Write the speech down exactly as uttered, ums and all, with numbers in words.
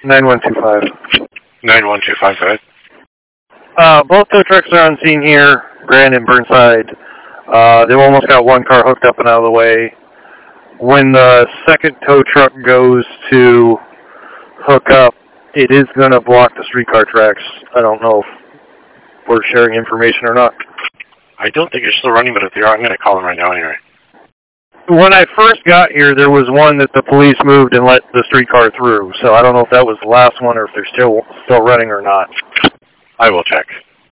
nine one two five. nine one two five, go ahead. Uh, both tow trucks are on scene here, Grand and Burnside. Uh, they almost got one car hooked up and out of the way. When the second tow truck goes to hook up, it is going to block the streetcar tracks. I don't know if we're sharing information or not. I don't think you're still running, but if you are, I'm going to call them right now anyway. When I first got here, there was one that the police moved and let the streetcar through. So I don't know if that was the last one or if they're still still running or not. I will check.